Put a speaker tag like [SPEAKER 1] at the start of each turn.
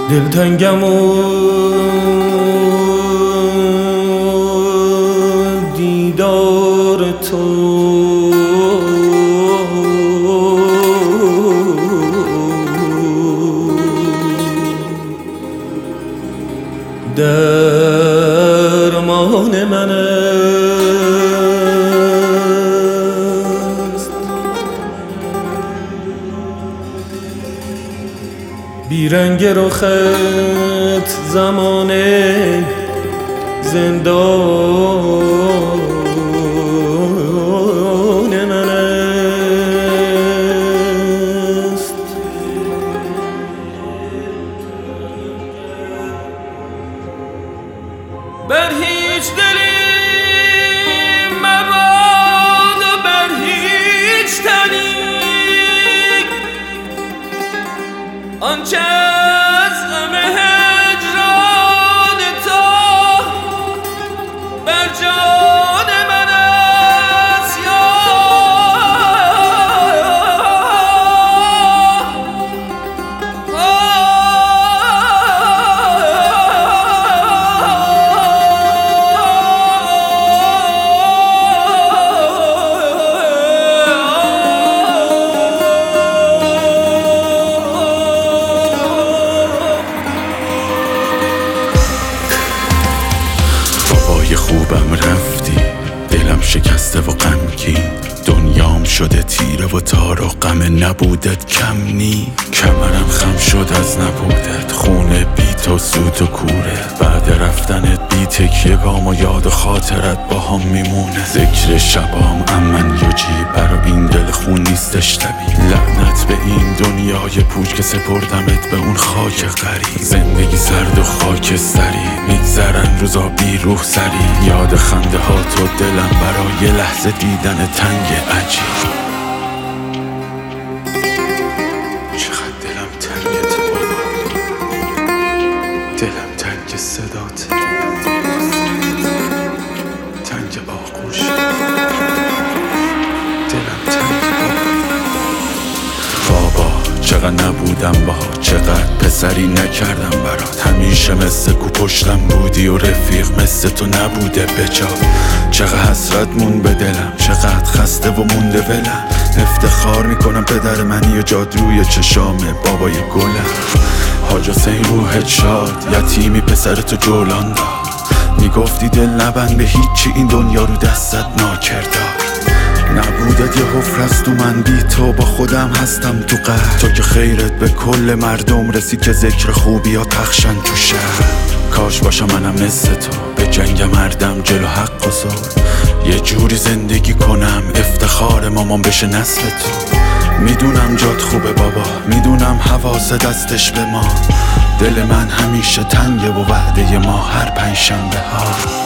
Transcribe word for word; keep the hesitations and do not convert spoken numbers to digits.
[SPEAKER 1] دلتنگم و دیدار تو درمان من است. بیرنگ رخت زمانه زندان من است. بر هیچ دلی مباد و بر هیچ تنی آنچه از غم هجران تو بر جان من است. یا
[SPEAKER 2] خوبم رفتی، دلم شکسته و غمگین، دنیام شده تیره و تار و غم نبودت کم نی. کمرم خم شد از نبودت، خونه بی تو سوت و کوره، بعد رفتنت بی تکیه گام و یاد و خاطرت با هم میمونه. ذکر شبام امن یوجی برا این دل خون نیستش طبیعی. لعنت به این دنیای پوچ که سپردمت به اون خاک غریب. زندگی سرد و خاکستری، میگذرن روزا بی روح سری. یاد خنده ها تو دلم برای لحظه دیدن تنگ عجیب. چقدر دلم تنگت بابا، دلم تنگ صدات، تنگ آغوش، دلم تنگ بابا. چقدر نبودم باها، چقدر پسری نکردم برات. همیشه مثل کو پشتم بودی و رفیق مثل تو نبوده بجا. چقدر حسرت مون به دلم، چقدر خسته و مونده ولم. افتخار میکنم پدر منی و جادوی چشامه بابای گلم. حاج حسین روحت شاد، یتیمی پسر تو جولان داد. میگفتی دل نبند به هیچی، این دنیا رو دستت ناکردار. نبودت یه حفر است تو من، بی تو با خودم هستم تو قهر. تو که خیرت به کل مردم رسید که ذکر خوبی ها پخشن تو شهر. کاش باشم منم مثل تو، به جنگ مردم جلو حق و زور. یه جوری زندگی کنم افتخار مامان بشه نسل تو. میدونم جات خوبه بابا، میدونم حواس دستش به ما. دل من همیشه تنگه و وعده ما هر پنجشنبه ها.